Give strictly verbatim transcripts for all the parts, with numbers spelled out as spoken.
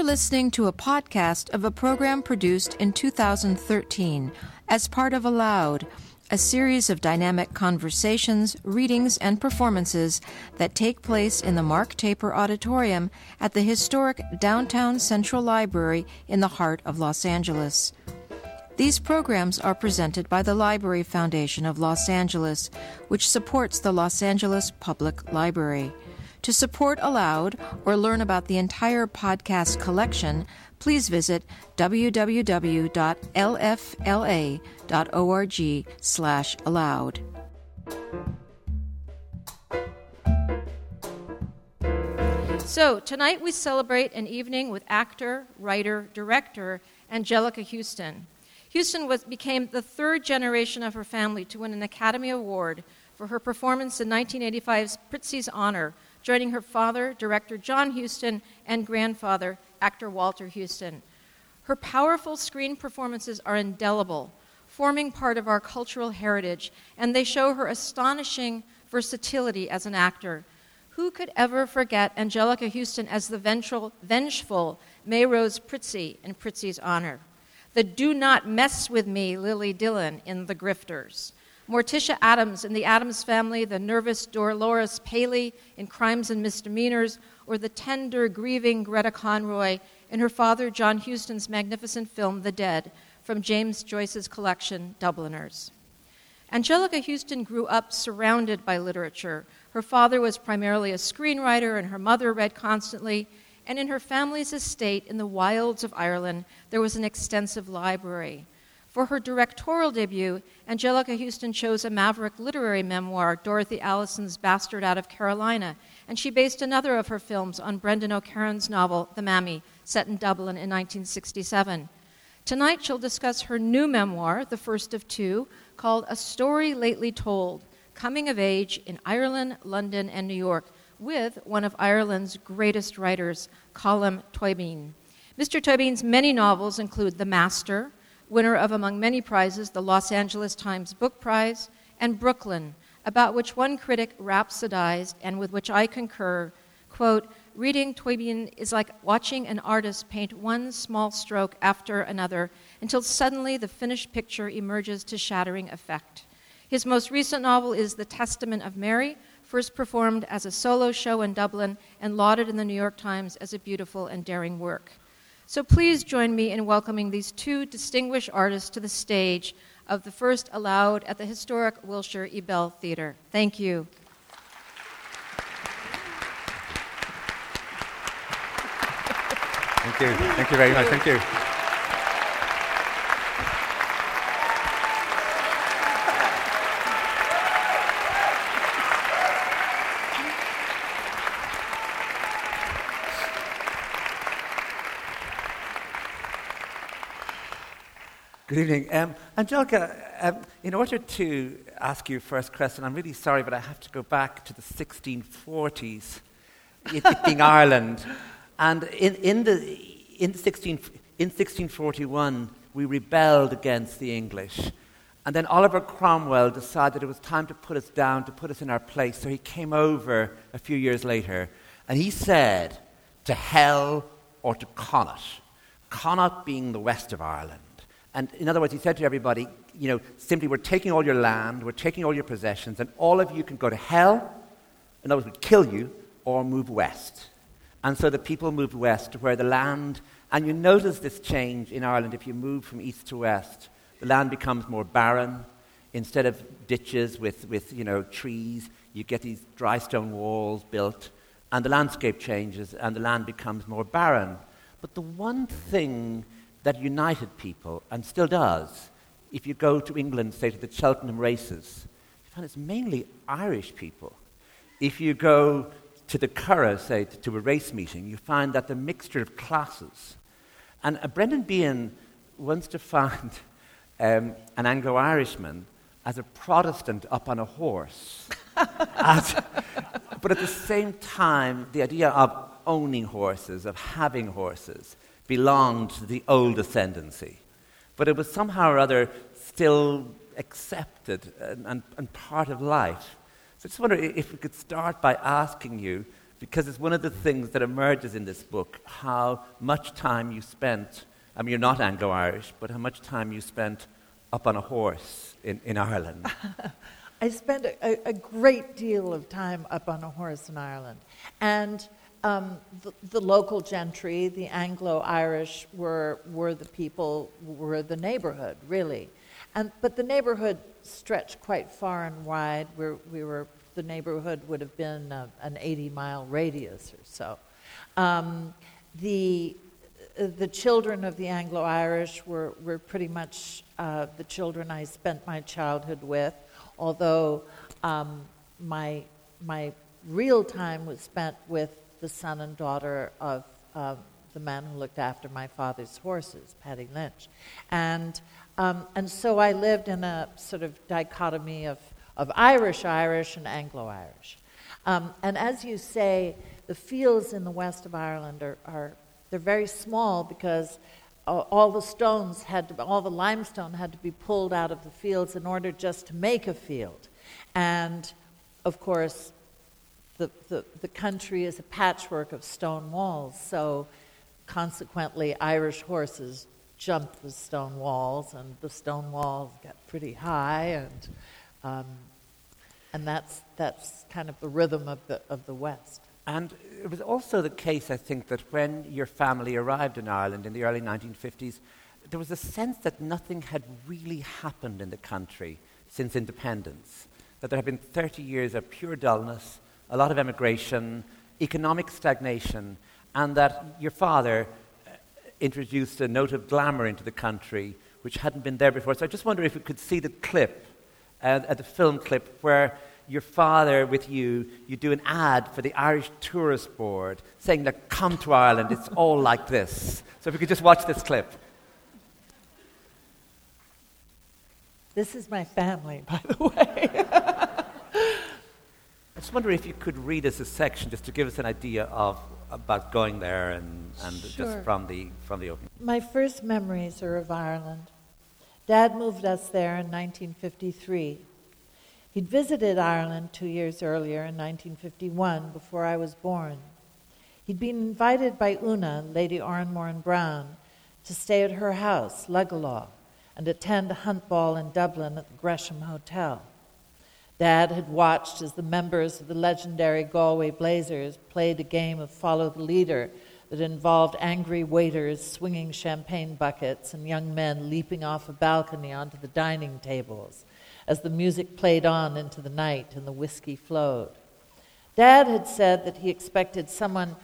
You're listening to a podcast of a program produced in two thousand thirteen as part of Aloud, a series of dynamic conversations, readings, and performances that take place in the Mark Taper Auditorium at the historic Downtown Central Library in the heart of Los Angeles. These programs are presented by the Library Foundation of Los Angeles, which supports the Los Angeles Public Library. To support Aloud or learn about the entire podcast collection, please visit w w w dot l f l a dot org slash aloud. So, tonight we celebrate an evening with actor, writer, director Anjelica Huston. Huston was, became the third generation of her family to win an Academy Award for her performance in nineteen eighty-five's Prizzi's Honor, joining her father, director John Huston, and grandfather, actor Walter Huston. Her powerful screen performances are indelible, forming part of our cultural heritage, and they show her astonishing versatility as an actor. Who could ever forget Anjelica Huston as the vengeful, vengeful Mayrose Prizzi in Prizzi's Honor? The do not mess with me Lily Dillon in The Grifters. Morticia Addams in The Addams Family, the nervous Dolores Paley in Crimes and Misdemeanors, or the tender, grieving Greta Conroy in her father John Huston's magnificent film The Dead from James Joyce's collection Dubliners. Anjelica Huston grew up surrounded by literature. Her father was primarily a screenwriter and her mother read constantly, and in her family's estate in the wilds of Ireland there was an extensive library. For her directorial debut, Anjelica Huston chose a maverick literary memoir, Dorothy Allison's Bastard Out of Carolina, and she based another of her films on Brendan O'Caron's novel, The Mammy, set in Dublin in nineteen sixty-seven. Tonight she'll discuss her new memoir, the first of two, called A Story Lately Told, Coming of Age in Ireland, London, and New York, with one of Ireland's greatest writers, Colm Tóibín. Mister Tóibín's many novels include The Master, winner of, among many prizes, the Los Angeles Times Book Prize, and Brooklyn, about which one critic rhapsodized, and with which I concur, quote, reading Tóibín is like watching an artist paint one small stroke after another until suddenly the finished picture emerges to shattering effect. His most recent novel is The Testament of Mary, first performed as a solo show in Dublin and lauded in the New York Times as a beautiful and daring work. So please join me in welcoming these two distinguished artists to the stage of the first Aloud at the historic Wilshire Ebell Theatre. Thank you. Thank you. Thank you very much. Thank you. Good evening. Um, Anjelica, um, in order to ask you first question, I'm really sorry, but I have to go back to the sixteen forties, it, it being Ireland. And in, in, the, in, sixteen, in sixteen forty-one, we rebelled against the English. And then Oliver Cromwell decided it was time to put us down, to put us in our place. So he came over a few years later, and he said, to hell or to Connaught. Connaught being the west of Ireland. And in other words, he said to everybody, you know, simply, we're taking all your land, we're taking all your possessions, and all of you can go to hell, in other words, we'd kill you, or move west. And so the people moved west to where the land, and you notice this change in Ireland if you move from east to west. The land becomes more barren. Instead of ditches with, with you know, trees, you get these dry stone walls built, and the landscape changes, and the land becomes more barren. But the one thing that united people, and still does, if you go to England, say to the Cheltenham races, you find it's mainly Irish people. If you go to the Curragh, say, to, to a race meeting, you find that the mixture of classes. And uh, Brendan Behan once defined um, an Anglo-Irishman as a Protestant up on a horse. as, but at the same time, the idea of owning horses, of having horses, belonged to the old ascendancy. But it was somehow or other still accepted and, and, and part of life. So I just wonder if we could start by asking you, because it's one of the things that emerges in this book, how much time you spent, I mean, you're not Anglo-Irish, but how much time you spent up on a horse in, in Ireland. I spent a, a great deal of time up on a horse in Ireland. And um, the, the local gentry, the Anglo-Irish, were, were the people, were the neighborhood, really. And, but the neighborhood stretched quite far and wide. We're, we were, the neighborhood would have been a, an eighty-mile radius or so. Um, the, the children of the Anglo-Irish were, were pretty much uh, the children I spent my childhood with, although um, my, my real time was spent with the son and daughter of uh, the man who looked after my father's horses, Paddy Lynch. And Um, and so I lived in a sort of dichotomy of, of Irish-Irish and Anglo-Irish. Um, and as you say, the fields in the west of Ireland are, are they're very small because uh, all the stones had to, all the limestone had to be pulled out of the fields in order just to make a field. And of course, the, the, the country is a patchwork of stone walls, so consequently Irish horses jumped the stone walls, and the stone walls got pretty high, and um, and that's that's kind of the rhythm of the of the West. And it was also the case, I think, that when your family arrived in Ireland in the early nineteen fifties, there was a sense that nothing had really happened in the country since independence, that there had been thirty years of pure dullness, a lot of emigration, economic stagnation, and that your father introduced a note of glamour into the country which hadn't been there before. So I just wonder if we could see the clip, uh, uh, the film clip, where your father with you, you do an ad for the Irish Tourist Board saying that come to Ireland, it's all like this. So if we could just watch this clip. This is my family, by the way. I just wonder if you could read us a section just to give us an idea of about going there and, and Sure. just from the from the opening. My first memories are of Ireland. Dad moved us there in nineteen fifty-three. He'd visited Ireland two years earlier in nineteen fifty-one, before I was born. He'd been invited by Una, Lady Oranmore Brown, to stay at her house, Luggalaw, and attend a hunt ball in Dublin at the Gresham Hotel. Dad had watched as the members of the legendary Galway Blazers played a game of Follow the Leader that involved angry waiters swinging champagne buckets and young men leaping off a balcony onto the dining tables as the music played on into the night and the whiskey flowed. Dad had said that he expected someone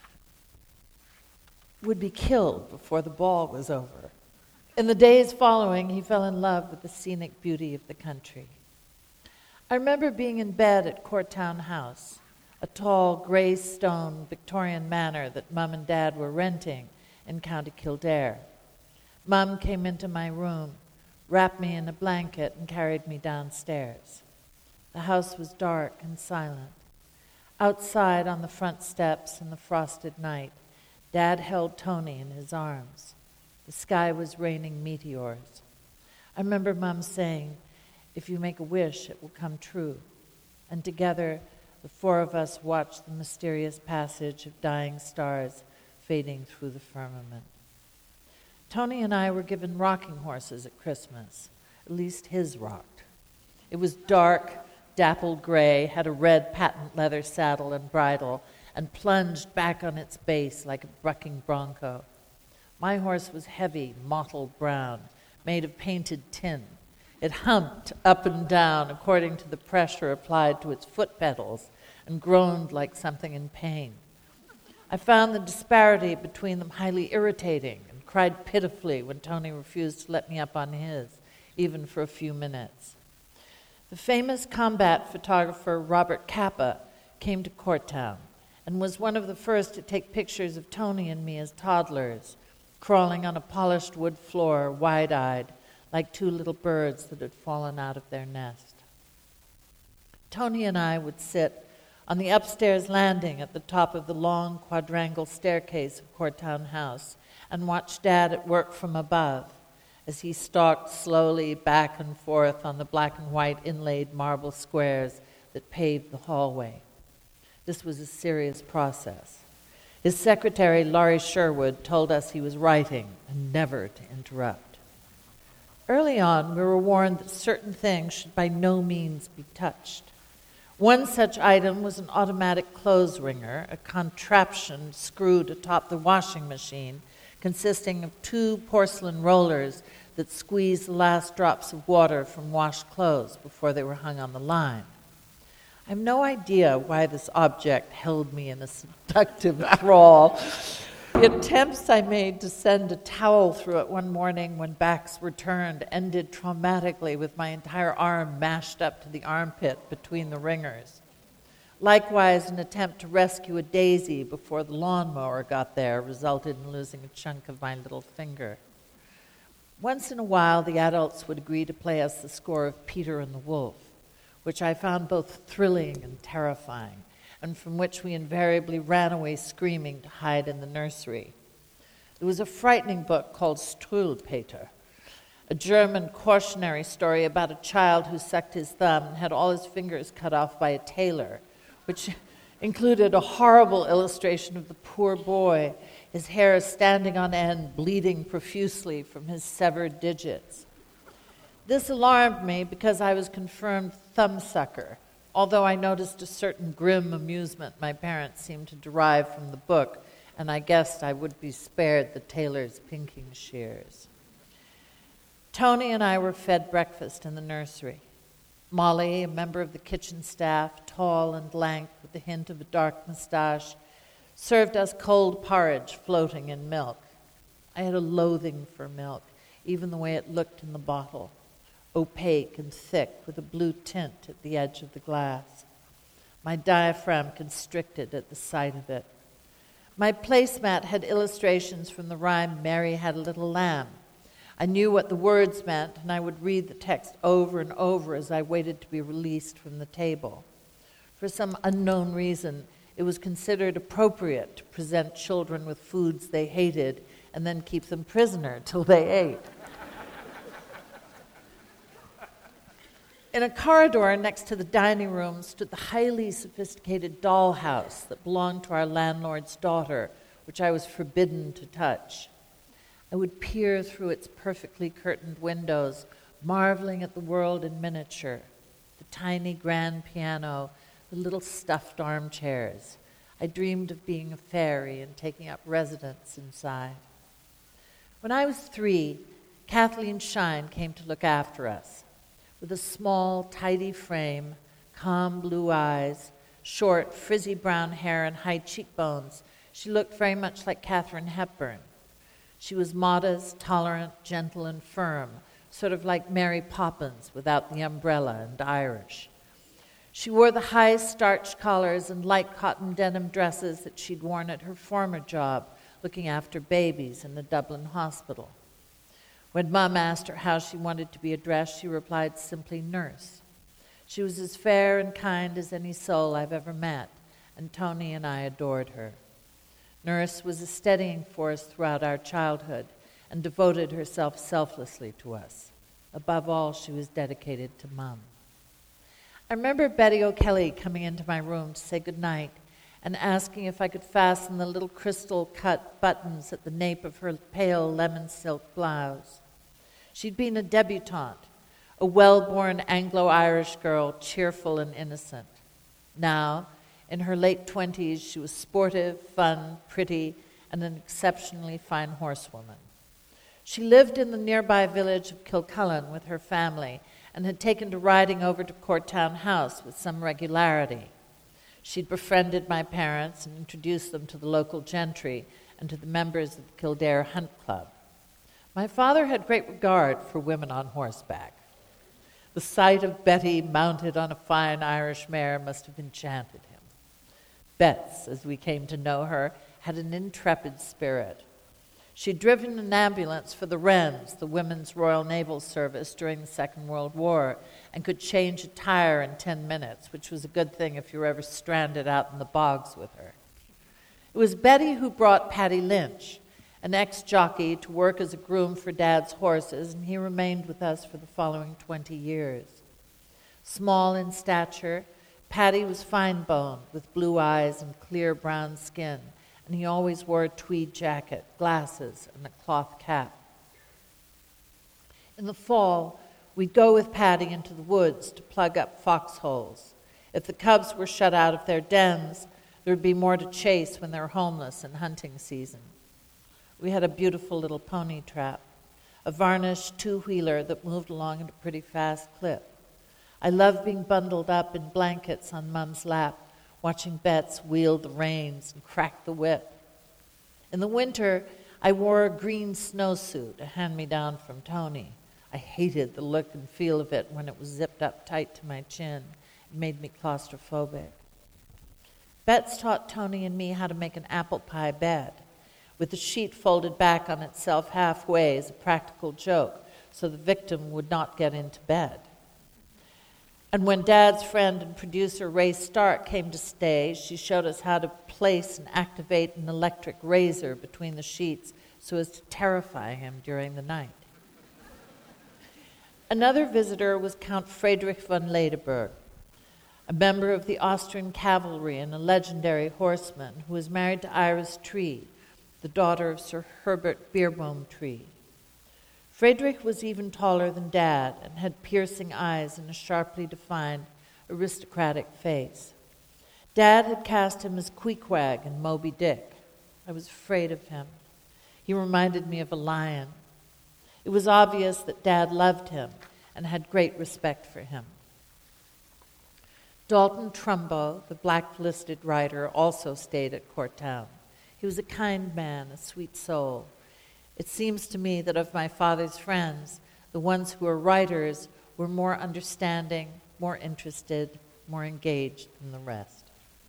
would be killed before the ball was over. In the days following, he fell in love with the scenic beauty of the country. I remember being in bed at Courtown House, a tall, grey stone Victorian manor that Mum and Dad were renting in County Kildare. Mum came into my room, wrapped me in a blanket, and carried me downstairs. The house was dark and silent. Outside on the front steps in the frosted night, Dad held Tony in his arms. The sky was raining meteors. I remember Mum saying, "If you make a wish, it will come true." And together, the four of us watched the mysterious passage of dying stars fading through the firmament. Tony and I were given rocking horses at Christmas. At least his rocked. It was dark, dappled gray, had a red patent leather saddle and bridle, and plunged back on its base like a bucking bronco. My horse was heavy, mottled brown, made of painted tin. It humped up and down according to the pressure applied to its foot pedals and groaned like something in pain. I found the disparity between them highly irritating and cried pitifully when Tony refused to let me up on his, even for a few minutes. The famous combat photographer Robert Capa came to Courtown and was one of the first to take pictures of Tony and me as toddlers, crawling on a polished wood floor, wide-eyed, like two little birds that had fallen out of their nest. Tony and I would sit on the upstairs landing at the top of the long quadrangle staircase of Courtown House and watch Dad at work from above as he stalked slowly back and forth on the black and white inlaid marble squares that paved the hallway. This was a serious process. His secretary, Laurie Sherwood, told us he was writing and never to interrupt. Early on, we were warned that certain things should by no means be touched. One such item was an automatic clothes wringer, a contraption screwed atop the washing machine, consisting of two porcelain rollers that squeezed the last drops of water from washed clothes before they were hung on the line. I have no idea why this object held me in a seductive thrall. The attempts I made to send a towel through it one morning when backs were turned ended traumatically with my entire arm mashed up to the armpit between the ringers. Likewise, an attempt to rescue a daisy before the lawnmower got there resulted in losing a chunk of my little finger. Once in a while, the adults would agree to play us the score of Peter and the Wolf, which I found both thrilling and terrifying, and from which we invariably ran away screaming to hide in the nursery. There was a frightening book called Struwwelpeter, a German cautionary story about a child who sucked his thumb and had all his fingers cut off by a tailor, which included a horrible illustration of the poor boy, his hair standing on end, bleeding profusely from his severed digits. This alarmed me because I was confirmed thumbsucker, although I noticed a certain grim amusement my parents seemed to derive from the book, and I guessed I would be spared the tailor's pinking shears. Tony and I were fed breakfast in the nursery. Molly, a member of the kitchen staff, tall and lank with the hint of a dark mustache, served us cold porridge floating in milk. I had a loathing for milk, even the way it looked in the bottle, opaque and thick with a blue tint at the edge of the glass. My diaphragm constricted at the sight of it. My placemat had illustrations from the rhyme, "Mary Had a Little Lamb." I knew what the words meant, and I would read the text over and over as I waited to be released from the table. For some unknown reason, it was considered appropriate to present children with foods they hated and then keep them prisoner till they ate. In a corridor next to the dining room stood the highly sophisticated dollhouse that belonged to our landlord's daughter, which I was forbidden to touch. I would peer through its perfectly curtained windows, marveling at the world in miniature, the tiny grand piano, the little stuffed armchairs. I dreamed of being a fairy and taking up residence inside. When I was three, Kathleen Shine came to look after us. With a small, tidy frame, calm blue eyes, short, frizzy brown hair, and high cheekbones, she looked very much like Katharine Hepburn. She was modest, tolerant, gentle, and firm, sort of like Mary Poppins without the umbrella and Irish. She wore the high starched collars and light cotton denim dresses that she'd worn at her former job, looking after babies in the Dublin hospital. When Mum asked her how she wanted to be addressed, she replied simply nurse. She was as fair and kind as any soul I've ever met, and Tony and I adored her. Nurse was a steadying force throughout our childhood and devoted herself selflessly to us. Above all, she was dedicated to Mum. I remember Betty O'Kelly coming into my room to say goodnight and asking if I could fasten the little crystal-cut buttons at the nape of her pale lemon silk blouse. She'd been a debutante, a well-born Anglo-Irish girl, cheerful and innocent. Now, in her late twenties, she was sportive, fun, pretty, and an exceptionally fine horsewoman. She lived in the nearby village of Kilcullen with her family and had taken to riding over to Courtown House with some regularity. She'd befriended my parents and introduced them to the local gentry and to the members of the Kildare Hunt Club. My father had great regard for women on horseback. The sight of Betty mounted on a fine Irish mare must have enchanted him. Betts, as we came to know her, had an intrepid spirit. She'd driven an ambulance for the Wrens, the Women's Royal Naval Service, during the Second World War, and could change a tire in ten minutes, which was a good thing if you were ever stranded out in the bogs with her. It was Betty who brought Paddy Lynch, an ex-jockey, to work as a groom for Dad's horses, and he remained with us for the following twenty years. Small in stature, Paddy was fine-boned, with blue eyes and clear brown skin, and he always wore a tweed jacket, glasses, and a cloth cap. In the fall, we'd go with Paddy into the woods to plug up foxholes. If the cubs were shut out of their dens, there would be more to chase when they were homeless in hunting season. We had a beautiful little pony trap, a varnished two-wheeler that moved along at a pretty fast clip. I loved being bundled up in blankets on Mum's lap, watching Bets wield the reins and crack the whip. In the winter, I wore a green snowsuit, a hand-me-down from Tony. I hated the look and feel of it when it was zipped up tight to my chin. It made me claustrophobic. Bets taught Tony and me how to make an apple pie bed, with the sheet folded back on itself halfway as a practical joke, so the victim would not get into bed. And when Dad's friend and producer Ray Stark came to stay, she showed us how to place and activate an electric razor between the sheets so as to terrify him during the night. Another visitor was Count Friedrich von Ladenburg, a member of the Austrian cavalry and a legendary horseman who was married to Iris Tree, the daughter of Sir Herbert Beerbohm Tree. Friedrich was even taller than Dad and had piercing eyes and a sharply defined, aristocratic face. Dad had cast him as Queequeg in Moby Dick. I was afraid of him. He reminded me of a lion. It was obvious that Dad loved him and had great respect for him. Dalton Trumbo, the blacklisted writer, also stayed at Court Town. He was a kind man, a sweet soul. It seems to me that of my father's friends, the ones who were writers were more understanding, more interested, more engaged than the rest.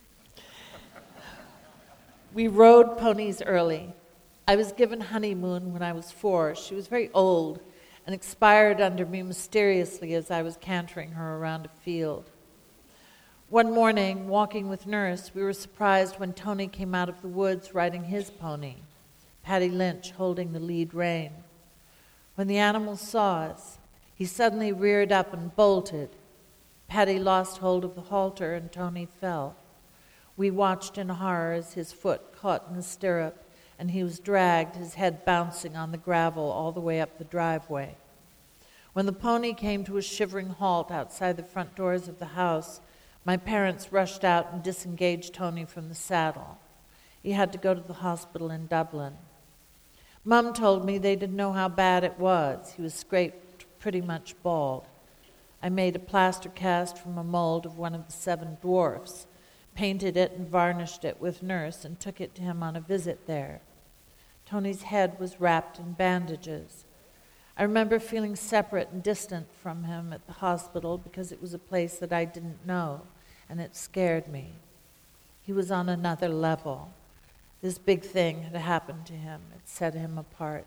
We rode ponies early. I was given Honeymoon when I was four. She was very old and expired under me mysteriously as I was cantering her around a field. One morning, walking with Nurse, we were surprised when Tony came out of the woods riding his pony, Paddy Lynch holding the lead rein. When the animal saw us, he suddenly reared up and bolted. Paddy lost hold of the halter and Tony fell. We watched in horror as his foot caught in the stirrup and he was dragged, his head bouncing on the gravel all the way up the driveway. When the pony came to a shivering halt outside the front doors of the house, my parents rushed out and disengaged Tony from the saddle. He had to go to the hospital in Dublin. Mum told me they didn't know how bad it was. He was scraped pretty much bald. I made a plaster cast from a mold of one of the seven dwarfs, painted it and varnished it with Nurse, and took it to him on a visit there. Tony's head was wrapped in bandages. I remember feeling separate and distant from him at the hospital because it was a place that I didn't know, and it scared me. He was on another level. This big thing had happened to him. It set him apart.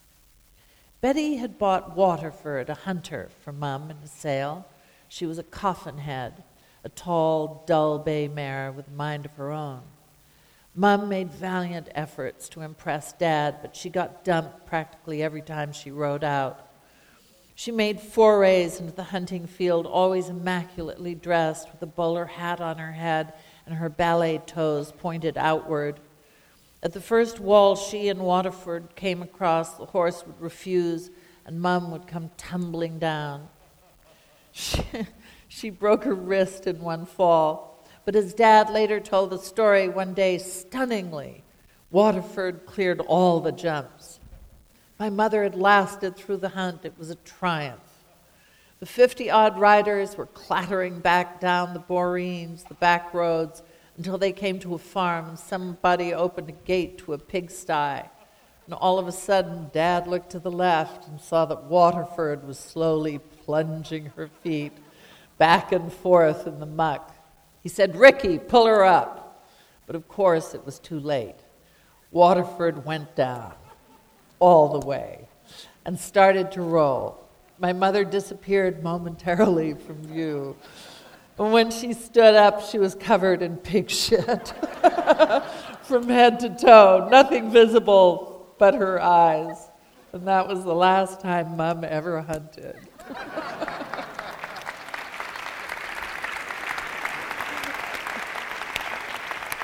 Betty had bought Waterford, a hunter, for Mum in a sale. She was a coffin head, a tall, dull bay mare with a mind of her own. Mum made valiant efforts to impress Dad, but she got dumped practically every time she rode out. She made forays into the hunting field, always immaculately dressed, with a bowler hat on her head and her ballet toes pointed outward. At the first wall she and Waterford came across, the horse would refuse, and Mum would come tumbling down. She, she broke her wrist in one fall. But as Dad later told the story, one day, stunningly, Waterford cleared all the jumps. My mother had lasted through the hunt. It was a triumph. The fifty-odd riders were clattering back down the boreens, the back roads, until they came to a farm and somebody opened a gate to a pigsty. And all of a sudden, Dad looked to the left and saw that Waterford was slowly plunging her feet back and forth in the muck. He said, "Ricky, pull her up." But of course it was too late. Waterford went down all the way and started to roll. My mother disappeared momentarily from view. And when she stood up, she was covered in pig shit from head to toe, nothing visible but her eyes. And that was the last time Mum ever hunted.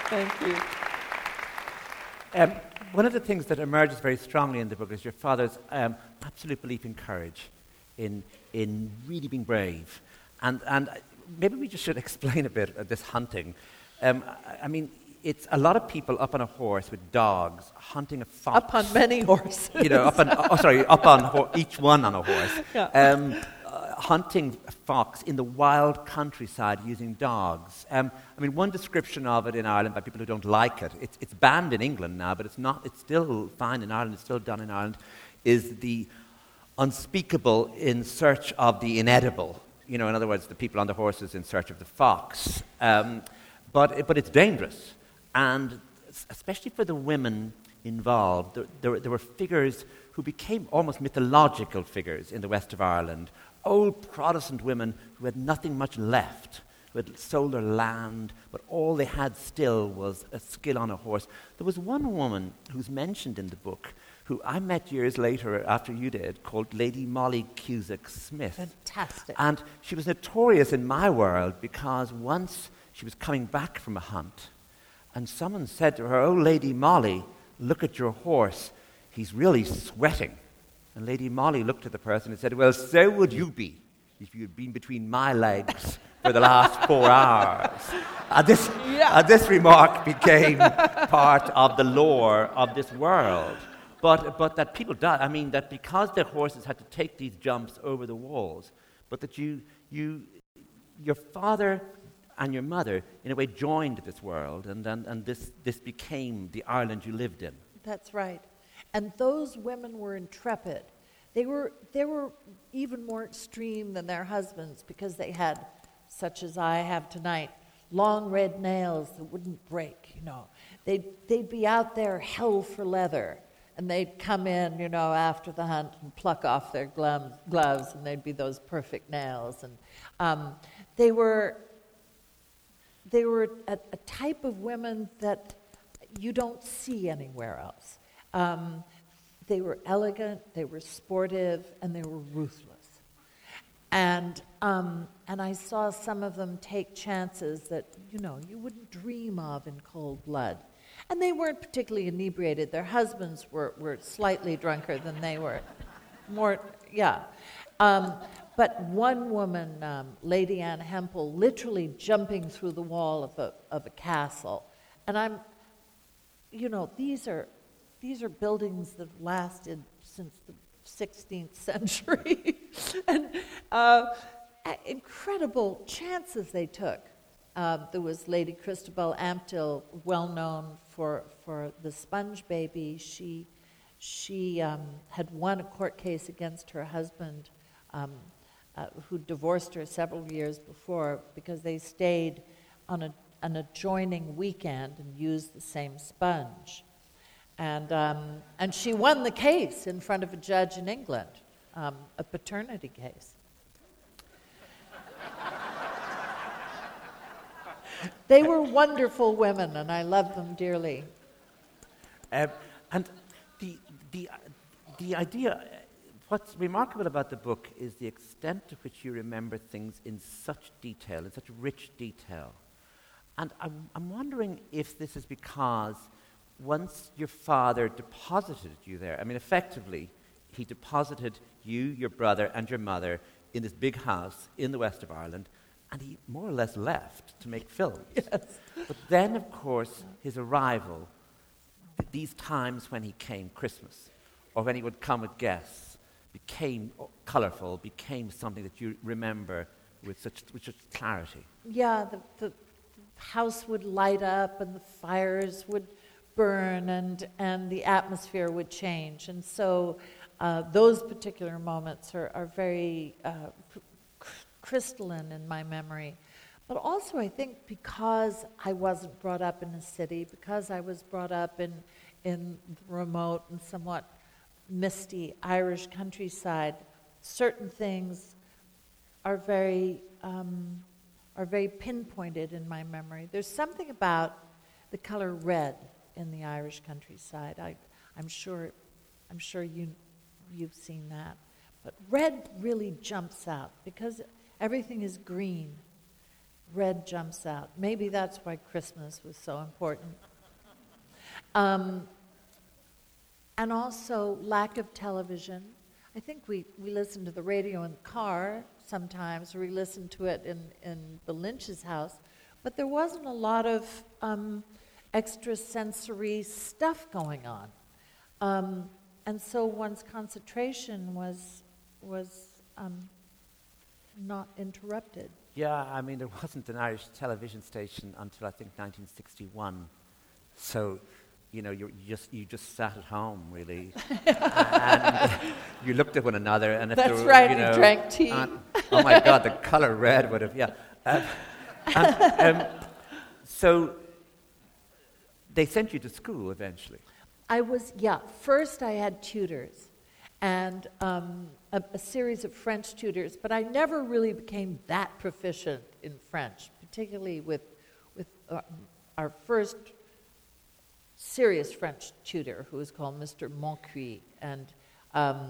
Thank you. Um, one of the things that emerges very strongly in the book is your father's um, absolute belief in courage, in in really being brave. And and maybe we just should explain a bit of this hunting. Um, I, I mean, it's a lot of people up on a horse with dogs hunting a fox. Up on many horses. You know, up on, oh, sorry, up on ho- each one on a horse. Yeah. Um, uh, hunting a fox in the wild countryside using dogs. Um, I mean, one description of it in Ireland by people who don't like it, it's, it's banned in England now, but it's not. It's still fine in Ireland, it's still done in Ireland, is the unspeakable in search of the inedible. You know, in other words, the people on the horses in search of the fox. Um, but, but it's dangerous. And especially for the women involved, there, there, there were figures who became almost mythological figures in the west of Ireland. Old Protestant women who had nothing much left, who had sold their land, but all they had still was a skill on a horse. There was one woman who's mentioned in the book who I met years later after you did, called Lady Molly Cusack Smith. Fantastic. And she was notorious in my world because once she was coming back from a hunt, and someone said to her, "Oh, Lady Molly, look at your horse. He's really sweating." And Lady Molly looked at the person and said, "Well, so would you be if you had been between my legs for the last four hours." And this, Yeah. and this remark became part of the lore of this world. But, but that people died, I mean, that because their horses had to take these jumps over the walls, but that you, you, your father and your mother, in a way, joined this world, and, and, and this, this became the Ireland you lived in. That's right. And those women were intrepid. They were, they were even more extreme than their husbands because they had, such as I have tonight, long red nails that wouldn't break, you know. They'd, they'd be out there hell for leather, and they'd come in, you know, after the hunt and pluck off their gloves, gloves and they'd be those perfect nails. And um, they were... They were a, a type of women that you don't see anywhere else. Um, they were elegant, they were sportive, and they were ruthless. And um, and I saw some of them take chances that, you know, you wouldn't dream of in cold blood. And they weren't particularly inebriated. Their husbands were, were slightly drunker than they were. More, yeah. Um, But one woman, um, Lady Anne Hempel, literally jumping through the wall of a of a castle, and I'm, you know, these are these are buildings that have lasted since the sixteenth century, and uh, incredible chances they took. Uh, there was Lady Christabel Ampthill, well known for for the Sponge Baby. She she um, had won a court case against her husband. Um, Uh, who divorced her several years before because they stayed on a, an adjoining weekend and used the same sponge. And, um, and she won the case in front of a judge in England, um, a paternity case. They were wonderful women, and I loved them dearly. Uh, and the, the, the idea... What's remarkable about the book is the extent to which you remember things in such detail, in such rich detail. And I'm, I'm wondering if this is because once your father deposited you there, I mean, effectively, he deposited you, your brother, and your mother in this big house in the west of Ireland, and he more or less left to make films. Yes. But then, of course, his arrival, th- these times when he came, Christmas, or when he would come with guests, became colourful, became something that you remember with such, with such clarity. Yeah, the, the house would light up and the fires would burn and, and the atmosphere would change. And so uh, those particular moments are, are very uh, cr- crystalline in my memory. But also I think because I wasn't brought up in a city, because I was brought up in, in the remote and somewhat misty Irish countryside, certain things are very um, are very pinpointed in my memory. There's something about the color red in the Irish countryside. I, I'm sure, I'm sure you you've seen that, but red really jumps out because everything is green, Red jumps out. Maybe that's why Christmas was so important. Um, and also lack of television. I think we, we listen to the radio in the car sometimes, or we listen to it in, in the Lynch's house, but there wasn't a lot of um, extrasensory stuff going on. Um, and so one's concentration was, was um, not interrupted. Yeah, I mean, there wasn't an Irish television station until I think nineteen sixty-one. So, you know, you just you just sat at home, really, and you looked at one another, and if That's there were, right, you you know, drank tea. uh, oh my God, the color red would have, yeah. Uh, and, um, so they sent you to school eventually. I was, yeah, first I had tutors and um, a, a series of French tutors, but I never really became that proficient in French, particularly with, with uh, our first serious French tutor, who was called Mister Moncuy, and um,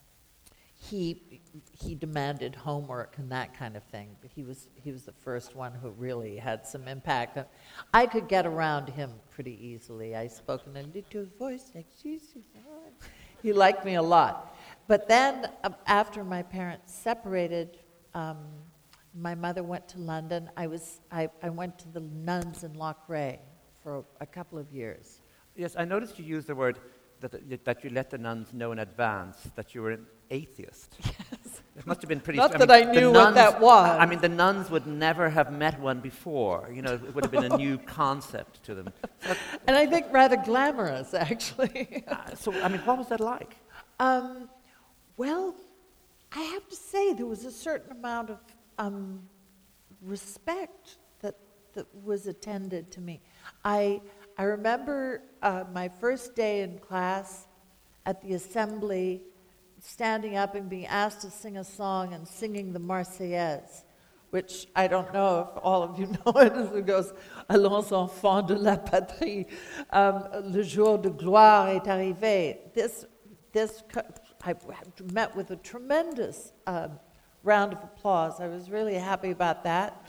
he he demanded homework and that kind of thing. But he was he was the first one who really had some impact. I could get around him pretty easily. I spoke in a little voice like this. He liked me a lot. But then, uh, after my parents separated, um, my mother went to London. I was I, I went to the nuns in Loughrea for a couple of years. Yes, I noticed you used the word that, that you let the nuns know in advance that you were an atheist. Yes. It must have been pretty... Not I that mean, I the knew nuns, what that was. I mean, the nuns would never have met one before. You know, it would have been a new concept to them. So, And I think rather glamorous, actually. uh, so, I mean, what was that like? um, well, I have to say there was a certain amount of um, respect that that was attended to me. I I remember uh, my first day in class at the assembly, standing up and being asked to sing a song and singing the Marseillaise, which I don't know if all of you know it. It goes, Allons enfants de la patrie, um, le jour de gloire est arrivé. This, this, I met with a tremendous um, round of applause. I was really happy about that.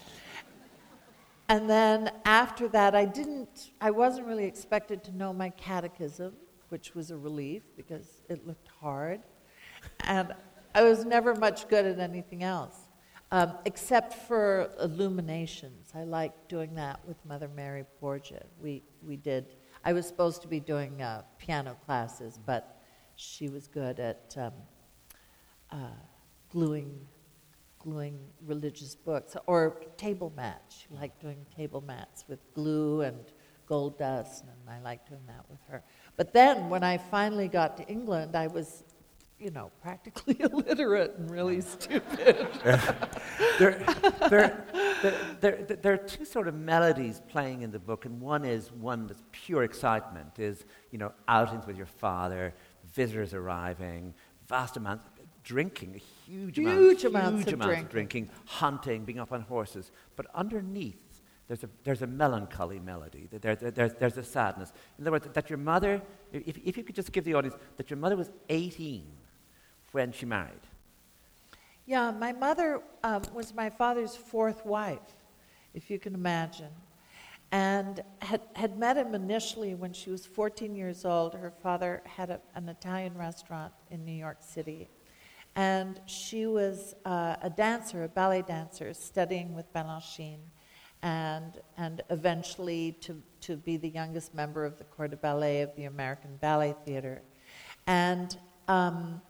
And then after that, I didn't, I wasn't really expected to know my catechism, which was a relief because it looked hard. And I was never much good at anything else, um, except for illuminations. I liked doing that with Mother Mary Borgia. We, we did, I was supposed to be doing uh, piano classes, but she was good at um, uh, gluing gluing religious books, or table mats. She liked doing table mats with glue and gold dust, and I liked doing that with her. But then, when I finally got to England, I was, you know, practically illiterate and really stupid. there, there, there, there, there are two sort of melodies playing in the book, and one is one that's pure excitement, is, you know, outings with your father, visitors arriving, vast amounts, drinking, a huge, Huge amount, amounts huge of amounts of drinking. drinking, hunting, being up on horses. But underneath, there's a there's a melancholy melody. There, there, there's there's a sadness. In other words, that your mother, if if you could just give the audience that your mother was eighteen when she married. Yeah, my mother um, was my father's fourth wife, if you can imagine, and had, had met him initially when she was fourteen years old. Her father had a, an Italian restaurant in New York City, and she was uh, a dancer, a ballet dancer, studying with Balanchine, and and eventually to, to be the youngest member of the Corps de Ballet of the American Ballet Theater. And um,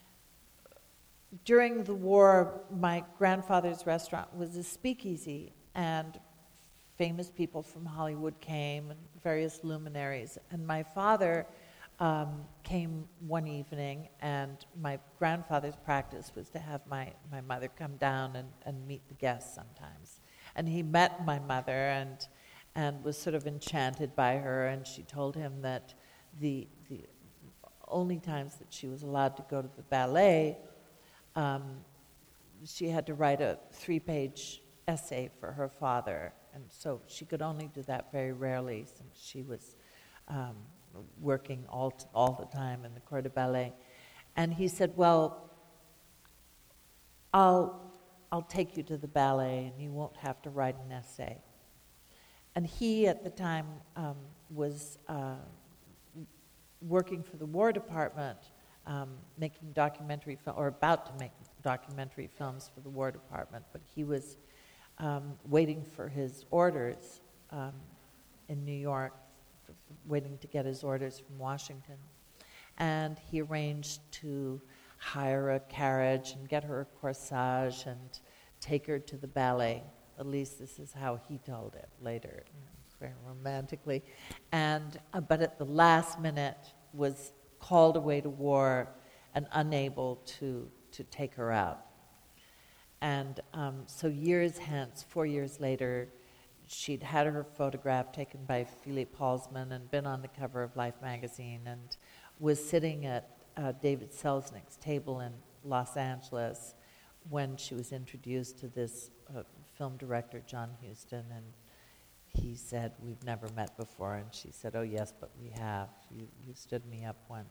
during the war, my grandfather's restaurant was a speakeasy, and famous people from Hollywood came, and various luminaries. And my father um, came one evening, and my grandfather's practice was to have my, my mother come down and, and meet the guests sometimes. And he met my mother and and was sort of enchanted by her, and she told him that the the only times that she was allowed to go to the ballet, um, she had to write a three-page essay for her father, and so she could only do that very rarely since she was um, working all t- all the time in the Corps de Ballet. And he said, well, I'll I'll take you to the ballet and you won't have to write an essay. And he, at the time, um, was uh, working for the War Department, um, making documentary film, or about to make documentary films for the War Department, but he was um, waiting for his orders um, in New York, waiting to get his orders from Washington. And he arranged to hire a carriage and get her a corsage and take her to the ballet. At least this is how he told it later, you know, very romantically. And uh, but at the last minute was called away to war and unable to, to take her out. And um, so years hence, four years later, she'd had her photograph taken by Philippe Halsman and been on the cover of Life magazine and was sitting at uh, David Selznick's table in Los Angeles when she was introduced to this uh, film director, John Huston, and he said, "We've never met before." And she said, "Oh yes, but we have. You, you stood me up once."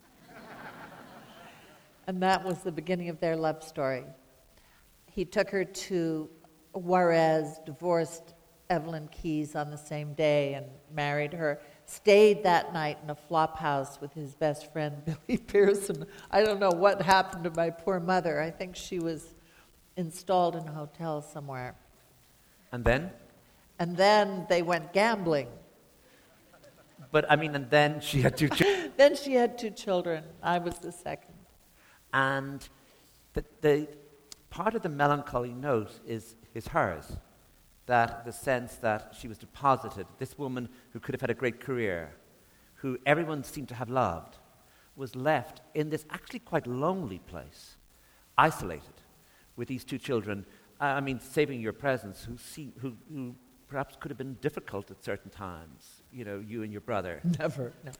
And that was the beginning of their love story. He took her to Juarez, divorced Evelyn Keyes on the same day and married her, stayed that night in a flop house with his best friend, Billy Pearson. I don't know what happened to my poor mother. I think she was installed in a hotel somewhere. And then? And then they went gambling. But, I mean, and then she had two children. Then she had two children. I was the second. And the, the part of the melancholy note is, is hers. That the sense that she was deposited, this woman who could have had a great career, who everyone seemed to have loved, was left in this actually quite lonely place, isolated, with these two children. Uh, I mean, saving your presence, who, see, who, who perhaps could have been difficult at certain times, you know, you and your brother. Never, no.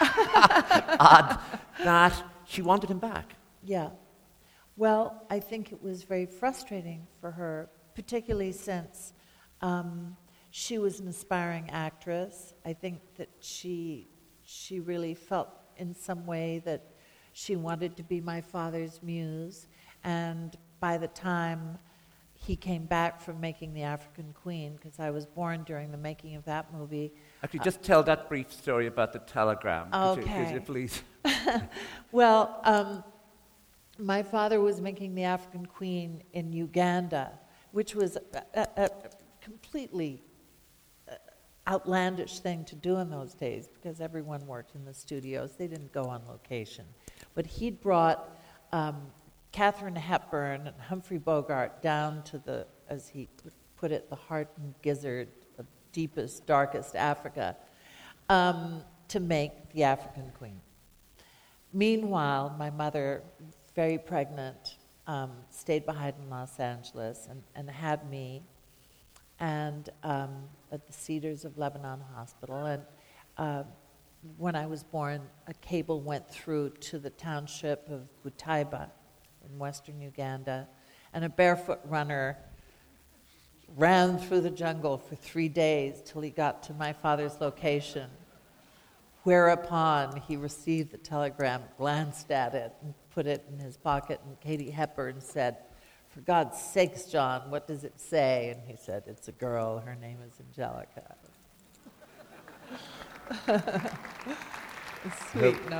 Odd that she wanted him back. Yeah. Well, I think it was very frustrating for her, particularly since Um, she was an aspiring actress. I think that she she really felt in some way that she wanted to be my father's muse. And by the time he came back from making The African Queen, because I was born during the making of that movie. Actually, just uh, tell that brief story about the telegram. Okay. Could you, could you please? Well, um, my father was making The African Queen in Uganda, which was a, a, a completely uh, outlandish thing to do in those days because everyone worked in the studios. They didn't go on location. But he'd brought um, Katharine Hepburn and Humphrey Bogart down to the, as he put it, the heart and gizzard of deepest, darkest Africa um, to make The African Queen. Meanwhile, my mother, very pregnant, um, stayed behind in Los Angeles and, and had me and um, at the Cedars of Lebanon Hospital. And uh, when I was born, a cable went through to the township of Butaiba in western Uganda, and a barefoot runner ran through the jungle for three days till he got to my father's location, whereupon he received the telegram, glanced at it, and put it in his pocket, and Katie Hepburn said, "For God's sakes, John, what does it say?" And he said, "It's a girl. Her name is Angelica." It's sweet, no?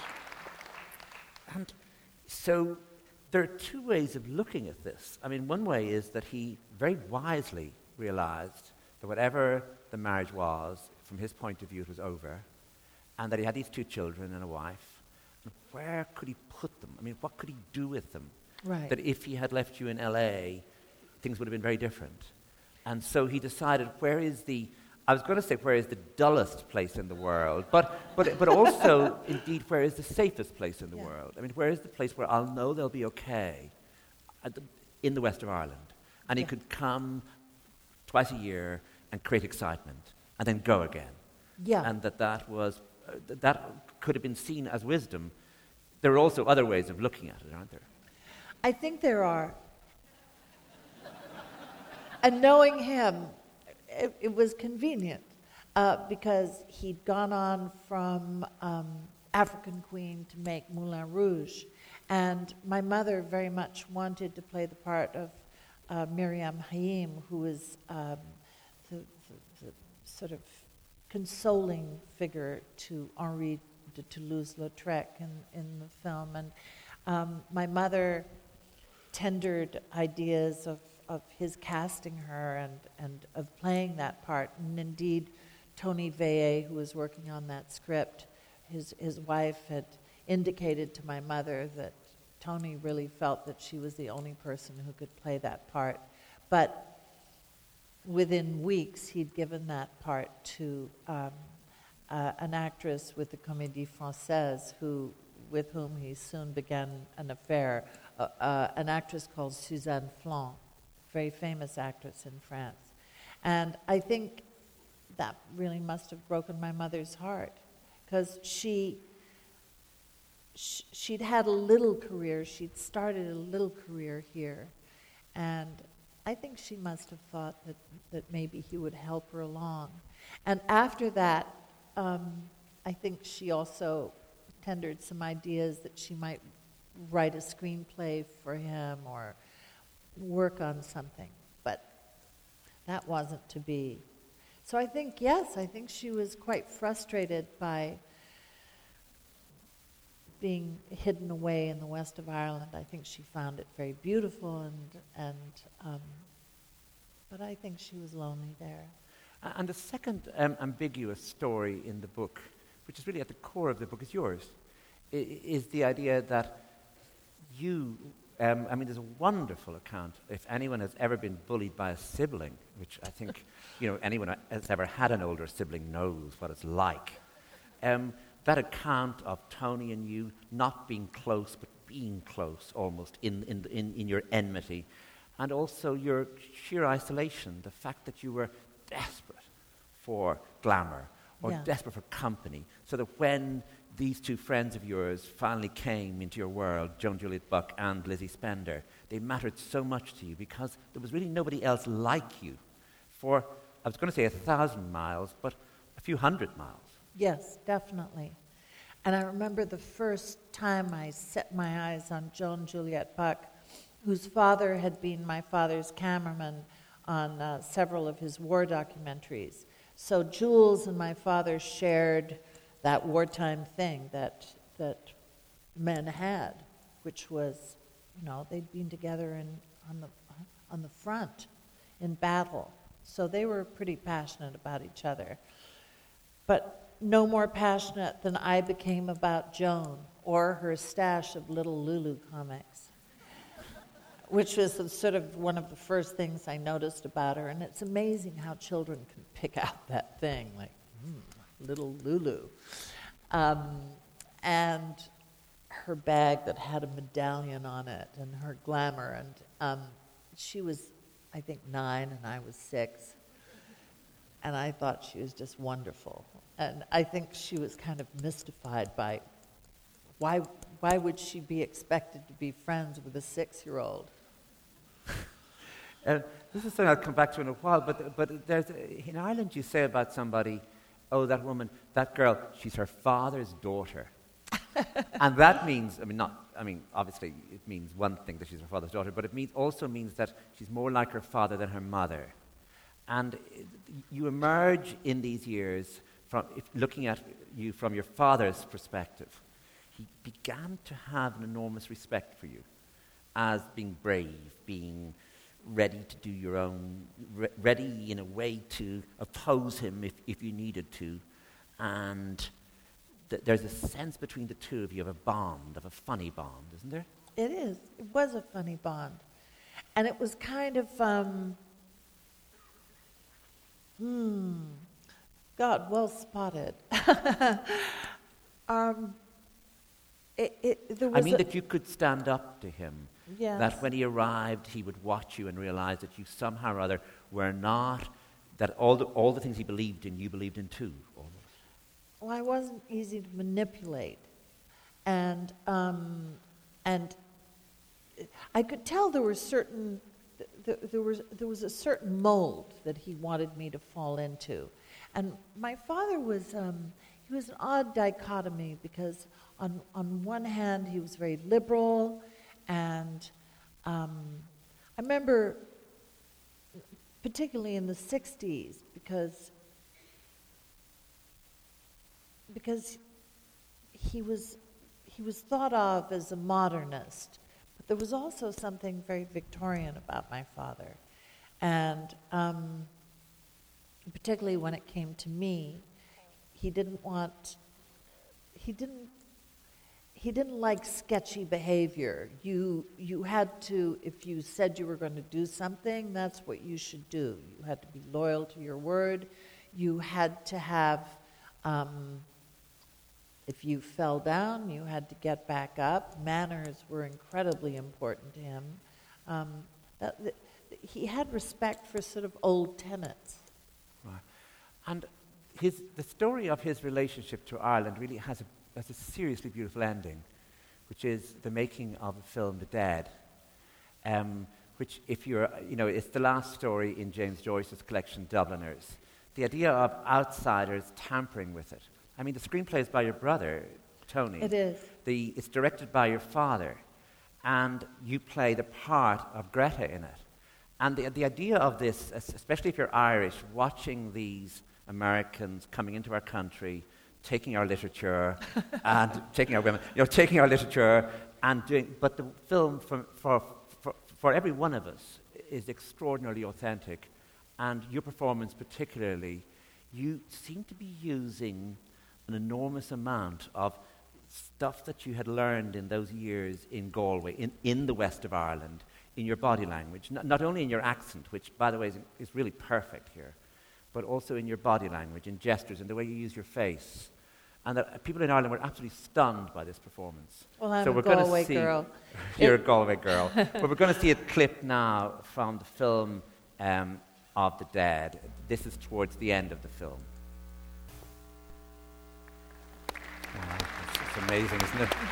And so there are two ways of looking at this. I mean, one way is that he very wisely realized that whatever the marriage was, from his point of view, it was over, and that he had these two children and a wife. And where could he put them? I mean, what could he do with them? Right. That if he had left you in L A, things would have been very different. And so he decided, where is the, I was going to say, where is the dullest place in the world, but but but also, indeed, where is the safest place in the yeah. world? I mean, where is the place where I'll know they'll be okay at the, in the west of Ireland? And yeah. he could come twice a year and create excitement, and then go again. Yeah. And that that was, uh, th- that could have been seen as wisdom. There are also other ways of looking at it, aren't there? I think there are. And knowing him, it, it was convenient uh, because he'd gone on from um, African Queen to make Moulin Rouge. And my mother very much wanted to play the part of uh, Miriam Haim, who was um, the, the, the sort of consoling figure to Henri de Toulouse-Lautrec in, in the film. And um, my mother tendered ideas of, of his casting her and, and of playing that part. And indeed, Tony Veillet, who was working on that script, his, his wife had indicated to my mother that Tony really felt that she was the only person who could play that part. But within weeks, he'd given that part to um, uh, an actress with the Comédie Française, who, with whom he soon began an affair, uh, uh, an actress called Suzanne Flan, very famous actress in France. And I think that really must have broken my mother's heart, because she, sh- she'd had a little career, she'd started a little career here, and I think she must have thought that, that maybe he would help her along. And after that, um, I think she also tendered some ideas that she might write a screenplay for him or work on something, but that wasn't to be. So I think, yes, I think she was quite frustrated by being hidden away in the west of Ireland. I think she found it very beautiful, and and um, but I think she was lonely there. Uh, and the second um, ambiguous story in the book, which is really at the core of the book, is yours, I- is the idea that you, um, I mean, there's a wonderful account, if anyone has ever been bullied by a sibling, which I think, you know, anyone has ever had an older sibling knows what it's like. Um, that account of Tony and you not being close, but being close almost in, in, in, in your enmity, and also your sheer isolation, the fact that you were desperate for glamour or Yeah. desperate for company, so that when these two friends of yours finally came into your world, Joan Juliet Buck and Lizzie Spender, they mattered so much to you because there was really nobody else like you for, I was going to say a thousand miles, but a few hundred miles. Yes, definitely. And I remember the first time I set my eyes on Joan Juliet Buck, whose father had been my father's cameraman on uh, several of his war documentaries. So Jules and my father shared that wartime thing that that men had, which was, you know, they'd been together in on the on the front in battle. So they were pretty passionate about each other. But no more passionate than I became about Joan or her stash of little Lulu comics, which was the, sort of one of the first things I noticed about her. And it's amazing how children can pick out that thing, like, mm, little Lulu. Um, and her bag that had a medallion on it and her glamour. And um, she was, I think, nine and I was six. And I thought she was just wonderful. And I think she was kind of mystified by why why would she be expected to be friends with a six-year-old? Uh, this is something I'll come back to in a while, but but there's a, in Ireland you say about somebody, oh, that woman, that girl, she's her father's daughter. And that means, I mean, not, I mean, obviously it means one thing that she's her father's daughter, but it means also means that she's more like her father than her mother. And you emerge in these years from if looking at you from your father's perspective. He began to have an enormous respect for you as being brave, being ready to do your own, re- ready in a way to oppose him if, if you needed to. And th- there's a sense between the two of you of a bond, of a funny bond, isn't there? It is. It was a funny bond. And it was kind of, um, hmm, God, well spotted. um, it, it, there was I mean a, that you could stand up to him. yes. That when he arrived, he would watch you and realize that you somehow or other were not, that all the, all the things he believed in, you believed in too, almost. Well, I wasn't easy to manipulate. And, um, and I could tell there were certain, th- th- there was, there was a certain mold that he wanted me to fall into. And my father was, um, he was an odd dichotomy because on, on one hand he was very liberal, and um, I remember particularly in the sixties, because because he was he was thought of as a modernist, but there was also something very Victorian about my father, and um, particularly when it came to me, he didn't want he didn't he didn't like sketchy behavior. You you had to, if you said you were going to do something, that's what you should do. You had to be loyal to your word. You had to have, um, if you fell down, you had to get back up. Manners were incredibly important to him. Um, that, that, he had respect for sort of old tenets. Right. And his, the story of his relationship to Ireland really has a, has a seriously beautiful ending, which is the making of the film The Dead, um, which, if you're, you know, it's the last story in James Joyce's collection, Dubliners. The idea of outsiders tampering with it. I mean, the screenplay is by your brother, Tony. It is. The, it's directed by your father, and you play the part of Greta in it. And the, the idea of this, especially if you're Irish, watching these Americans coming into our country, taking our literature and taking our women, you know, taking our literature and doing, but the film for, for, for, for every one of us is extraordinarily authentic, and your performance particularly, you seem to be using an enormous amount of stuff that you had learned in those years in Galway, in, in the west of Ireland, in your body language, not, not only in your accent, which, by the way, is, is really perfect here, but also in your body language, in gestures, in the way you use your face. And uh, people in Ireland were absolutely stunned by this performance. Well, I'm so a we're Galway see girl. You're It- a Galway girl. But we're going to see a clip now from the film um, of The Dead. This is towards the end of the film. Wow, it's, it's amazing, isn't it?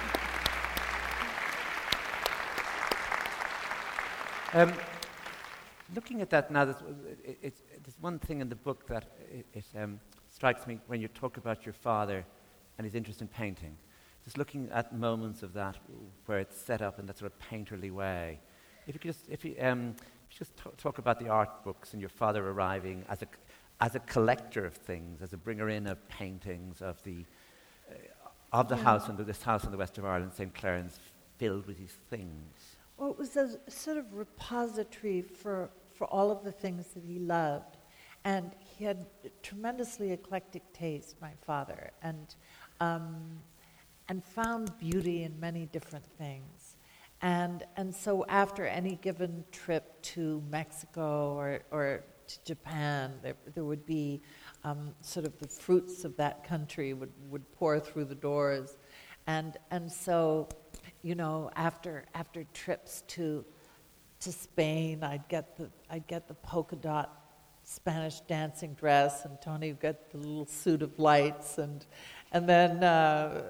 Um, looking at that now, there's, it, it, there's one thing in the book that it, it um, strikes me when you talk about your father and his interest in painting. Just looking at moments of that where it's set up in that sort of painterly way. If you could just, if you, um, if you just t- talk about the art books and your father arriving as a, as a collector of things, as a bringer in of paintings of the uh, of the Yeah. house and the, this house in the west of Ireland, Saint Claren's, filled with these things. Well, it was a sort of repository for, for all of the things that he loved. And he had tremendously eclectic taste, my father, and um, and found beauty in many different things. And and so after any given trip to Mexico or, or to Japan, there, there would be um, sort of the fruits of that country would, would pour through the doors. And and so, you know, after after trips to to Spain, I'd get the I'd get the polka dot Spanish dancing dress, and Tony would get the little suit of lights, and and then uh,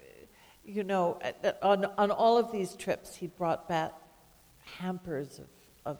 you know, on on all of these trips, he brought back hampers of of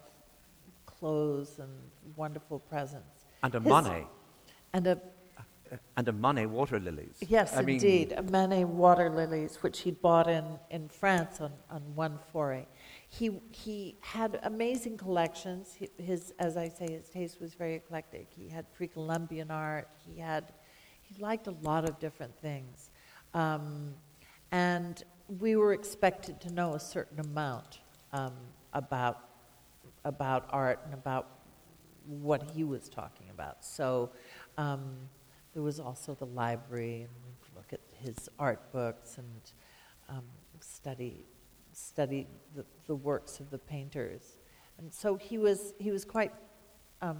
clothes and wonderful presents. And a His- money. And a And a money water lilies. Yes, I mean, indeed. A Manet water lilies, which he'd bought in, in France on, on one foray. He he had amazing collections. He, his, as I say, his taste was very eclectic. He had pre-Columbian art. He had, he liked a lot of different things, um, and we were expected to know a certain amount um, about about art and about what he was talking about. So. Um, There was also the library, and we'd look at his art books and um, study study the, the works of the painters. And so he was he was quite um,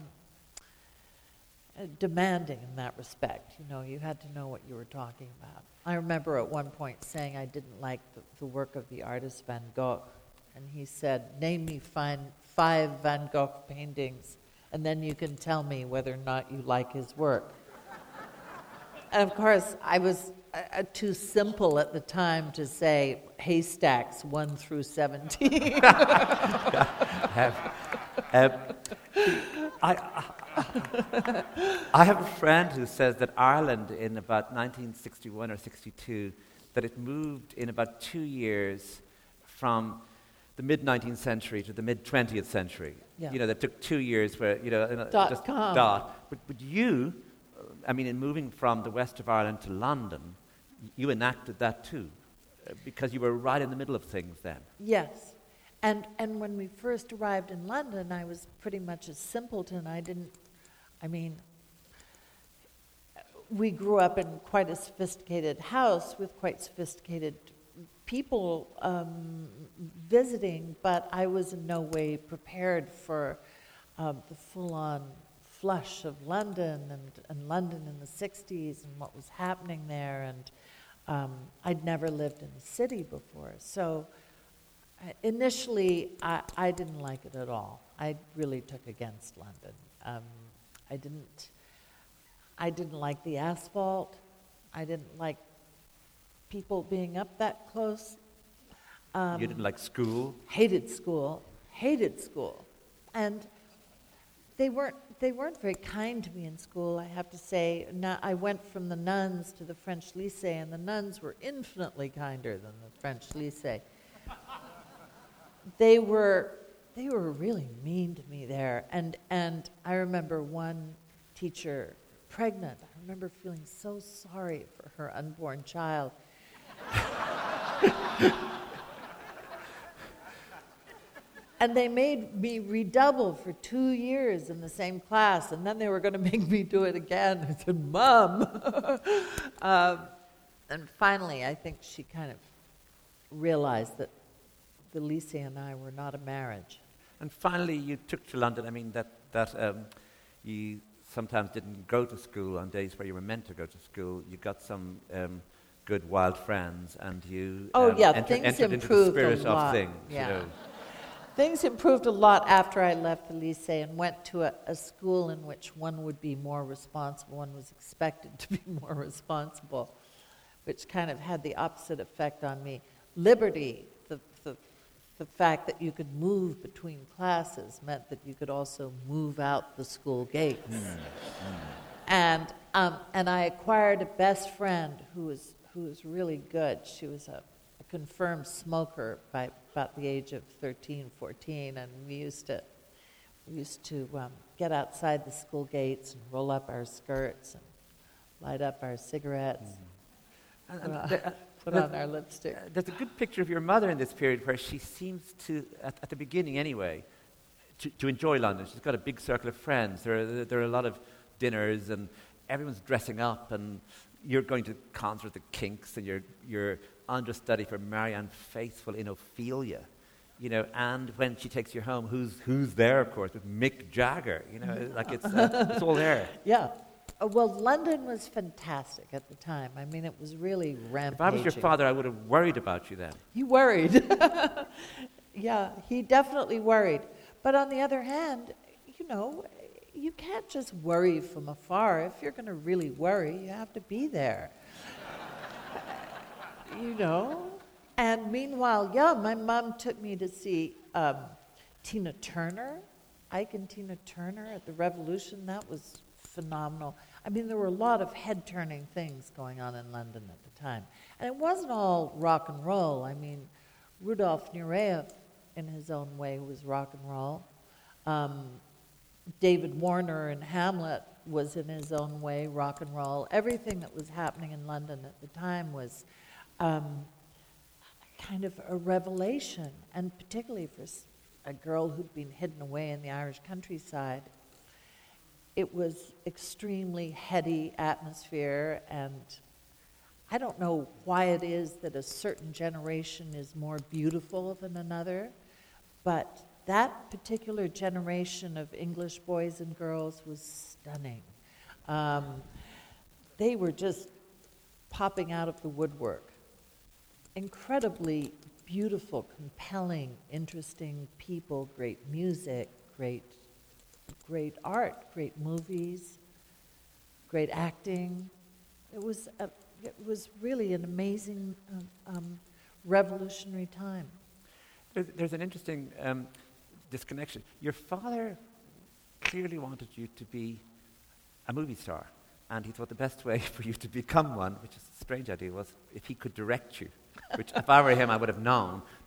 uh, demanding in that respect. You know, you had to know what you were talking about. I remember at one point saying I didn't like the, the work of the artist Van Gogh, and he said, "Name me fine, five Van Gogh paintings, and then you can tell me whether or not you like his work." And of course, I was uh, too simple at the time to say haystacks one through seventeen. have, uh, I, I, I have a friend who says that Ireland in about nineteen sixty-one or sixty-two, that it moved in about two years from the mid-nineteenth century to the mid-twentieth century. Yeah. You know, that took two years where, you know, uh, Dot just com. dot. But, but you, uh, I mean, in moving from the west of Ireland to London, y- you enacted that too, uh, because you were right in the middle of things then. Yes. And and when we first arrived in London, I was pretty much a simpleton. I didn't, I mean, we grew up in quite a sophisticated house with quite sophisticated people um, visiting, but I was in no way prepared for um, the full-on flush of London and, and London in the sixties and what was happening there. And um, I'd never lived in a city before. So uh, initially, I, I didn't like it at all. I really took against London. Um, I didn't... I didn't like the asphalt. I didn't like people being up that close. Um, You didn't like school? Hated school. Hated school. And they weren't they weren't very kind to me in school, I have to say. Now, I went from the nuns to the French lycée, and the nuns were infinitely kinder than the French lycée. They were they were really mean to me there. And and I remember one teacher pregnant. I remember feeling so sorry for her unborn child. And they made me redouble for two years in the same class, and then they were going to make me do it again. I said, Mom! um, and finally, I think she kind of realized that the lycée and I were not a marriage. And finally, you took to London. I mean, that, that um, you sometimes didn't go to school on days where you were meant to go to school. You got some um, good wild friends, and you Oh, um, yeah, enter- things entered into the improved spirit a lot. of things. Yeah. You know. Things improved a lot after I left the lycée and went to a, a school in which one would be more responsible. One was expected to be more responsible, which kind of had the opposite effect on me. Liberty, the, the, the fact that you could move between classes meant that you could also move out the school gates. Mm. Mm. And, um, and I acquired a best friend who was, who was really good. She was a, a confirmed smoker by about the age of thirteen, fourteen, and we used to we used to um, get outside the school gates and roll up our skirts and light up our cigarettes, Mm. And, put, and on, the- uh, put the- on our lipstick. Uh, there's a good picture of your mother in this period where she seems to, at, at the beginning anyway, to, to enjoy London. She's got a big circle of friends. There are, there are a lot of dinners, and everyone's dressing up, and you're going to concerts at the Kinks, and you're you're understudy for Marianne Faithfull in Ophelia, you know. And when she takes you home, who's who's there? Of course, with Mick Jagger. You know, like it's uh, it's all there. Yeah. Uh, well, London was fantastic at the time. I mean, it was really rampaging. If I was your father, I would have worried about you then. He worried. Yeah, he definitely worried. But on the other hand, you know, you can't just worry from afar. If you're going to really worry, you have to be there. You know? And meanwhile, yeah, my mom took me to see um, Tina Turner, Ike and Tina Turner at the Revolution. That was phenomenal. I mean, there were a lot of head-turning things going on in London at the time. And it wasn't all rock and roll. I mean, Rudolf Nureyev, in his own way, was rock and roll. Um, David Warner in Hamlet was, in his own way, rock and roll. Everything that was happening in London at the time was um, kind of a revelation, and particularly for a girl who'd been hidden away in the Irish countryside. It was extremely heady atmosphere, and I don't know why it is that a certain generation is more beautiful than another, but that particular generation of English boys and girls was stunning. Um, they were just popping out of the woodwork. Incredibly beautiful, compelling, interesting people, great music, great, great art, great movies, great acting. It was a, it was really an amazing, um, um, revolutionary time. There's, there's an interesting um, disconnection. Your father clearly wanted you to be a movie star, and he thought the best way for you to become one, which is a strange idea, was if he could direct you. Which, if I were him, I would have known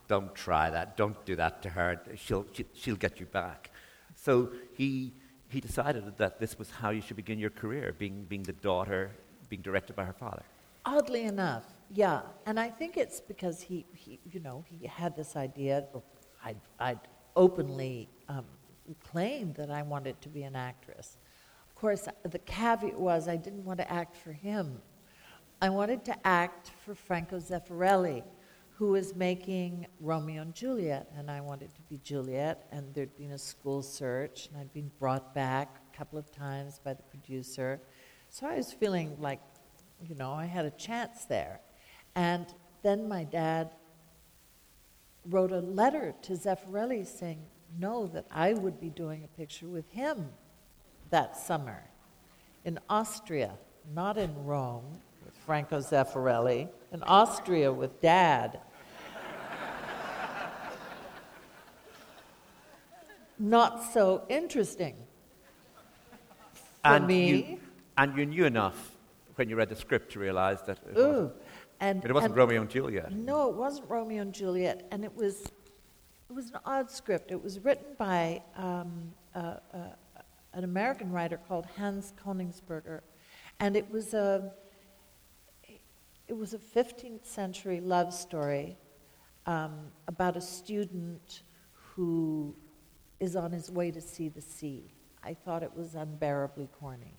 don't try that. Don't do that to her. She'll, she, she'll get you back. So he he decided that this was how you should begin your career, being being the daughter, being directed by her father. Oddly enough, yeah. And I think it's because he, he you know, he had this idea, or I'd, I'd openly um, claimed that I wanted to be an actress. Of course, the caveat was I didn't want to act for him. I wanted to act for Franco Zeffirelli, who was making Romeo and Juliet, and I wanted to be Juliet, and there'd been a school search, and I'd been brought back a couple of times by the producer. So I was feeling like, you know, I had a chance there. And then my dad wrote a letter to Zeffirelli saying, no, that I would be doing a picture with him that summer in Austria, not in Rome with Franco Zeffirelli, in Austria with Dad. Not so interesting for and me. You, and you knew enough when you read the script to realize that it Ooh, wasn't, and, but it wasn't and Romeo and Juliet. No, it wasn't Romeo and Juliet, and it was it was an odd script. It was written by um, uh, uh, an American writer called Hans Königsberger, and it was a it was a fifteenth century love story um, about a student who is on his way to see the sea. I thought it was unbearably corny.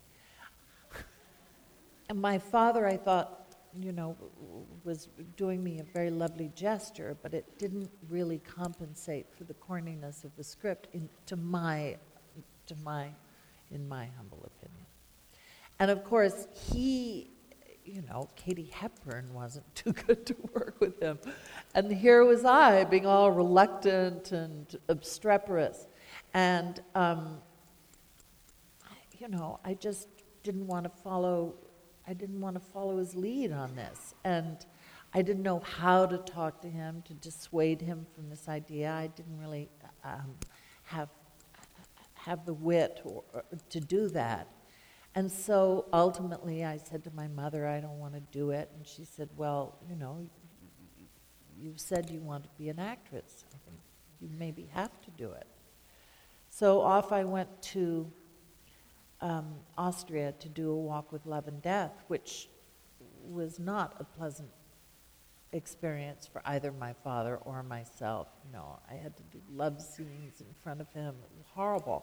And my father, I thought, you know, was doing me a very lovely gesture, but it didn't really compensate for the corniness of the script, in, to my, to my, in my humble opinion. And of course, he, you know, Katie Hepburn wasn't too good to work with him, and here was I being all reluctant and obstreperous, and um, you know, I just didn't want to follow. I didn't want to follow his lead on this, and I didn't know how to talk to him to dissuade him from this idea. I didn't really um, have have the wit or, or to do that, and so ultimately I said to my mother, "I don't want to do it," and she said, "Well, you know, you've said you want to be an actress. I think you maybe have to do it." So off I went to Um, Austria to do A Walk with Love and Death, which was not a pleasant experience for either my father or myself. You know, I had to do love scenes in front of him. It was horrible.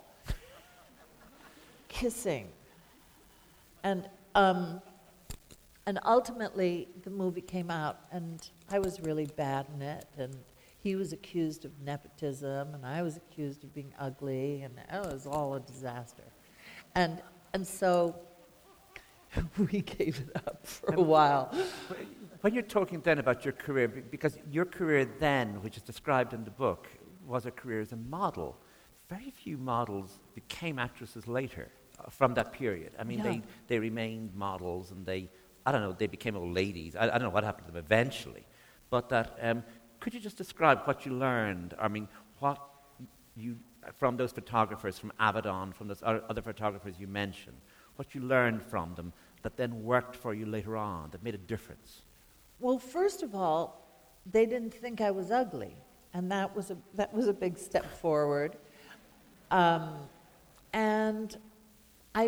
Kissing. And um, and ultimately, the movie came out, and I was really bad in it, and he was accused of nepotism, and I was accused of being ugly, and it was all a disaster. And and so we gave it up for a while. When you're talking then about your career, because your career then, which is described in the book, was a career as a model. Very few models became actresses later uh, from that period. I mean, Yeah. they, they remained models, and they, I don't know, they became old ladies. I, I don't know what happened to them eventually. But that, um, could you just describe what you learned? I mean, what you... from those photographers, from Avedon, from those other photographers you mentioned, what you learned from them that then worked for you later on, that made a difference? Well, first of all, they didn't think I was ugly, and that was a that was a big step forward. Um, and I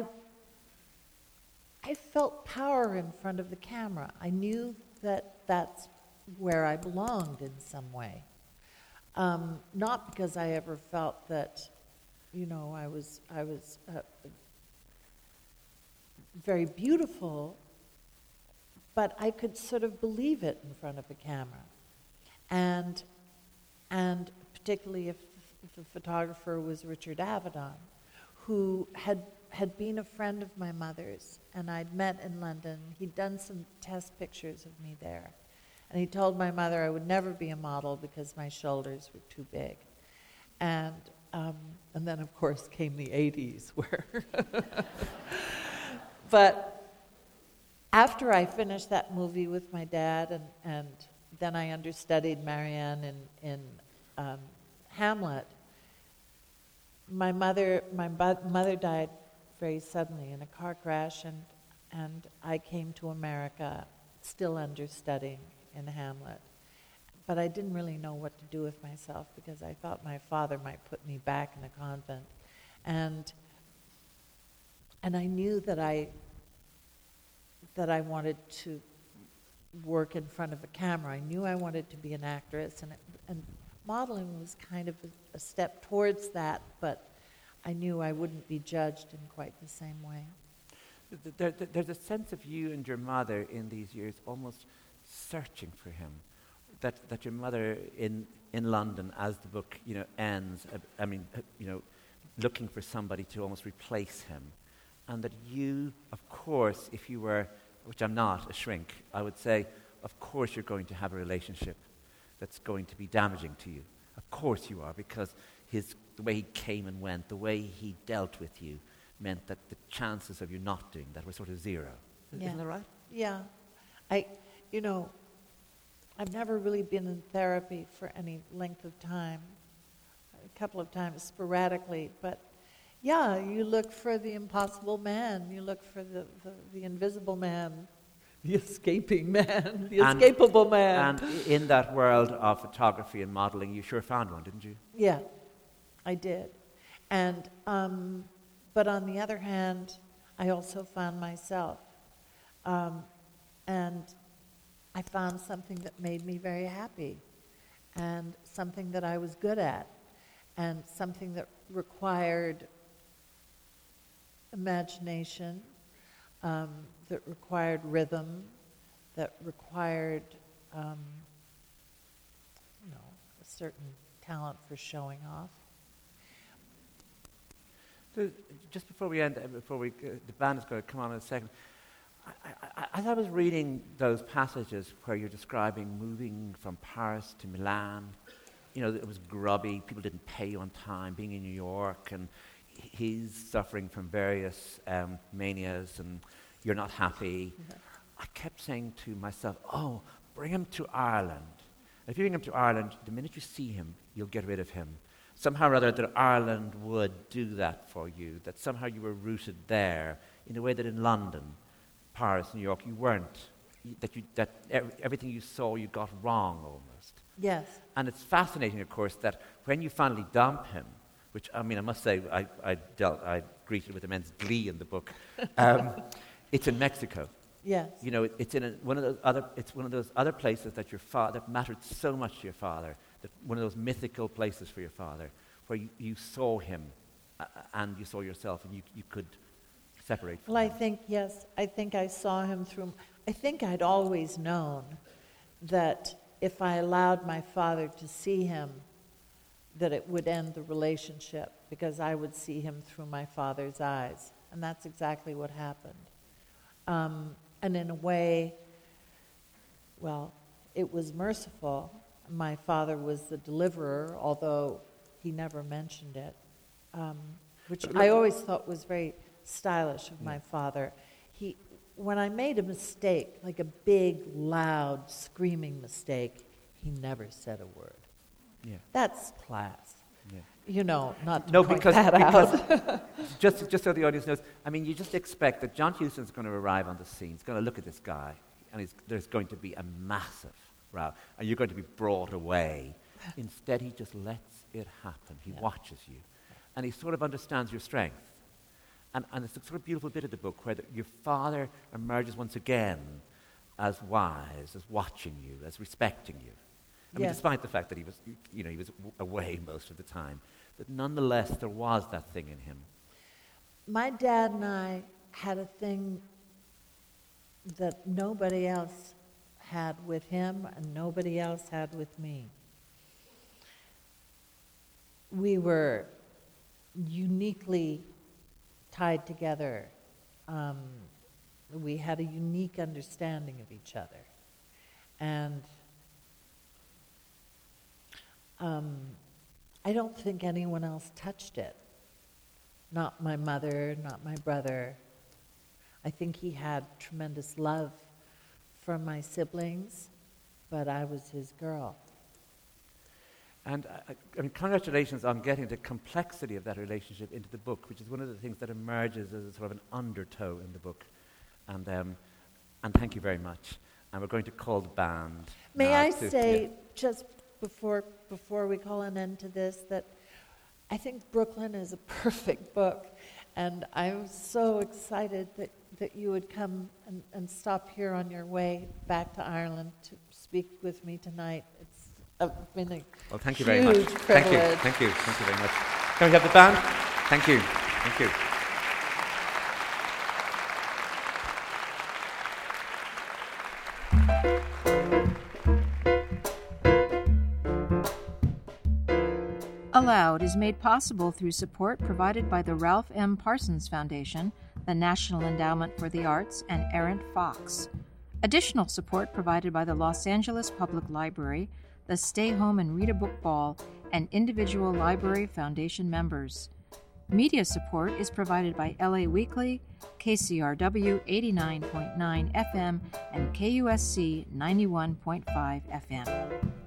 I felt power in front of the camera. I knew that that's where I belonged in some way. Um, not because I ever felt that, you know, I was I was uh, very beautiful, but I could sort of believe it in front of a camera, and and particularly if, if the photographer was Richard Avedon, who had had been a friend of my mother's, and I'd met in London. He'd done some test pictures of me there. And he told my mother I would never be a model because my shoulders were too big. And um, and then, of course, came the eighties, where... But after I finished that movie with my dad, and, and then I understudied Marianne in, in um, Hamlet, my mother my bu- mother died very suddenly in a car crash, and, and I came to America still understudying in Hamlet. but I didn't really know what to do with myself because I thought my father might put me back in a convent. And and I knew that I that I wanted to work in front of a camera. I knew I wanted to be an actress, and it, and modeling was kind of a, a step towards that, but I knew I wouldn't be judged in quite the same way. There, there, there's a sense of you and your mother in these years almost searching for him. That that your mother in in London, as the book you know ends, uh, I mean uh, you know, looking for somebody to almost replace him, and that you, of course, if you were, which I'm not, a shrink, I would say, of course you're going to have a relationship that's going to be damaging to you. Of course you are, because his the way he came and went, the way he dealt with you, meant that the chances of you not doing that were sort of zero. Yeah. Isn't that right? Yeah. I, you know, I've never really been in therapy for any length of time, a couple of times sporadically, but yeah, you look for the impossible man, you look for the, the, the invisible man, the escaping man, the and, escapable man. And in that world of photography and modeling, you sure found one, didn't you? Yeah, I did. And, um, but on the other hand, I also found myself. Um, and I found something that made me very happy, and something that I was good at, and something that required imagination, um, that required rhythm, that required, um, you know, a certain talent for showing off. So just before we end, uh, before we, uh, the band is going to come on in a second. I, I, as I was reading those passages where you're describing moving from Paris to Milan, you know, it was grubby, people didn't pay you on time, being in New York, and he's suffering from various um, manias, and you're not happy. Mm-hmm. I kept saying to myself, oh, bring him to Ireland. And if you bring him to Ireland, the minute you see him, you'll get rid of him. Somehow or other that Ireland would do that for you, that somehow you were rooted there in a way that in London, Paris, New York, you weren't, that you that ev- everything you saw you got wrong almost. Yes. And it's fascinating, of course, that when you finally dump him, which, I mean, I must say, I, I, dealt, I greeted with immense glee in the book, um, it's in Mexico. Yes. You know, it, it's in a, one of those other, it's one of those other places that your father, that mattered so much to your father, that one of those mythical places for your father, where you, you saw him uh, and you saw yourself, and you, you could separate from Well, him. I think, yes, I think I saw him through, I think I'd always known that if I allowed my father to see him, that it would end the relationship, because I would see him through my father's eyes. And that's exactly what happened. Um, and in a way, well, it was merciful. My father was the deliverer, although he never mentioned it, um, which I always thought was very stylish of my father. He, when I made a mistake, like a big, loud, screaming mistake, he never said a word. Yeah. That's class. Yeah. You know, not to No, point because, that because out. just, just so the audience knows, I mean, you just expect that John Huston's going to arrive on the scene. He's going to look at this guy, and he's, there's going to be a massive row, and you're going to be brought away. Instead, he just lets it happen. He Yeah. watches you, and he sort of understands your strength. And, and it's a sort of beautiful bit of the book where the, your father emerges once again as wise, as watching you, as respecting you. I mean, Yes. despite the fact that he was, you know, he was w- away most of the time, but nonetheless, there was that thing in him. My dad and I had a thing that nobody else had with him and nobody else had with me. We were uniquely tied together. Um, we had a unique understanding of each other. And um, I don't think anyone else touched it. Not my mother, not my brother. I think he had tremendous love for my siblings, but I was his girl. And uh, I mean, congratulations on getting the complexity of that relationship into the book, which is one of the things that emerges as a sort of an undertow in the book. And um, and thank you very much. and we're going to call the band. May now I to- say, yeah. just before before we call an end to this, that I think Brooklyn is a perfect book, and I'm so excited that, that you would come and, and stop here on your way back to Ireland to speak with me tonight. It's uh, been a Well, thank you very much. huge Thank you, privilege. thank you, thank you very much. Can we have the band? Thank you, thank you. Aloud is made possible through support provided by the Ralph M. Parsons Foundation, the National Endowment for the Arts, and Errant Fox. Additional support provided by the Los Angeles Public Library, the Stay Home and Read a Book Ball, and individual Library Foundation members. Media support is provided by L A Weekly, K C R W eighty-nine point nine F M, and K U S C ninety-one point five F M.